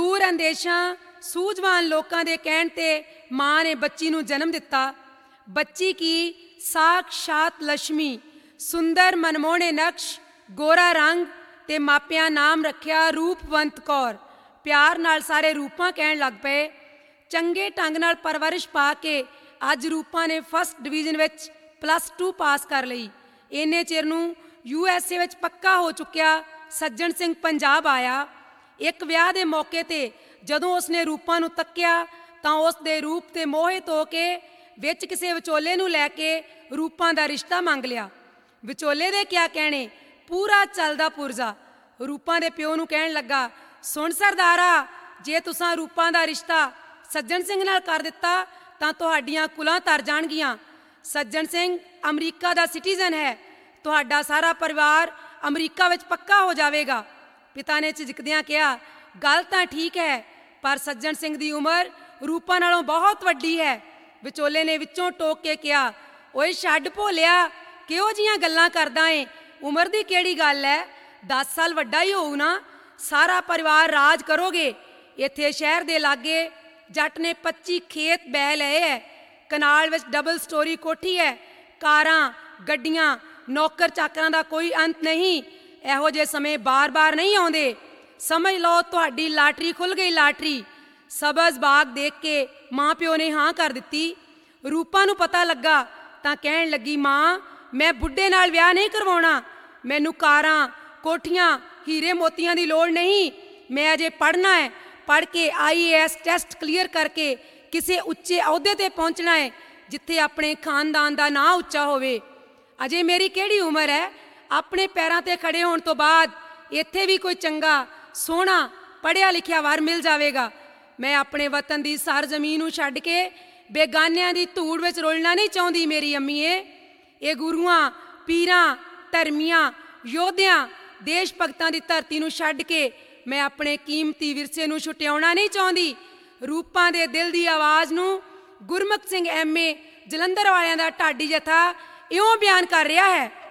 दूर अंदेशा सूझवान लोगों के कहण ते माँ ने बच्ची नूं जन्म दिता। बच्ची की साक्षात लक्ष्मी, सुंदर मनमोहने नक्श, गोरा रंग ते मापिया नाम रखिया रूपवंत कौर। प्यार नाल सारे रूपां कहण लग पे। चंगे ढंग नाल परवरिश पा के अज रूपां ने फस्ट डिवीजन विच +2 पास कर लई। इन्ने चिर नूं USA विच पक्का हो चुकिया सज्जन सिंह पंजाब आया। एक विआह दे मौके ते जदों उसने रूपां नूं तक्किया तां उस दे रूप ते मोहित हो के विच किसे विचोले नूं लैके रूपां दा रिश्ता मंग लिया। विचोले दे क्या कहने, पूरा चलदा पुरजा। रूपां दे प्यो नूं कहण लगा, सुण सरदारा, जे तुसां रूपां दा रिश्ता सज्जन सिंह नाल कर दिता तां तुहाडीआं कुलां तर जाणगीआं। सज्जन सिंह अमरीका दा सिटीजन है, तुहाडा सारा परिवार अमरीका विच पक्का हो जाएगा। पिता ने झिझकदिआं कहा, गल तां ठीक है, पर सज्जन सिंह दी उम्र रूपां नालों बहुत वड्डी है। विचोले ने विचों टोक के कहा, ओए छड्ड भोलिया, किहो जिहियां गल्लां करदा ऐ, उम्र दी किहड़ी गल है, 10 साल वड्डा ही होऊ ना। सारा परिवार राज करोगे। इत्थे शहर दे लागे जट ने 25 खेत बह लए है, कनाल विच डबल स्टोरी कोठी है, कारां गड्डियां नौकर चाकरां दा कोई अंत नहीं। इहो जे समय बार बार नहीं आउंदे। समझ लो तुहाडी लाटरी खुल गई, लाटरी। सबज बाग देख के माँ प्यो ने हाँ कर दिती। रूपां नूं पता लगा तां कहण लगी, माँ मैं बुढ़े नाल विआह नहीं करवाउणा, मैनूं कारां कोठियां हीरे मोतियां दी लोड़ नहीं। मैं अजे पढ़ना है, पढ़ के IAS टेस्ट क्लीयर करके किसी उच्चे अहुदे ते पहुँचना है जिथे अपने खानदान का नां उच्चा होवे। अजे मेरी किहड़ी उम्र है, अपने पैरों ते खड़े होने तो बाद इत्थे भी कोई चंगा सोहना पढ़िया लिखिया वर मिल जाएगा। मैं अपने वतन की सर जमीन नूं छड्ड के बेगानियां दी धूड़ विच रुलना नहीं चाहुंदी। मेरी अम्मीए, ये गुरुआं पीरां धर्मियां योद्धियां देश भगतां दी धरती नूं छड्ड के मैं अपने कीमती विरसे नूं छुटियाउणा नहीं चाहुंदी। रूपां दे दिल दी आवाज़ नूं गुरमुख सिंह MA जलंधर वालियां दा ढाडी जथा इउं बयान कर रहा है।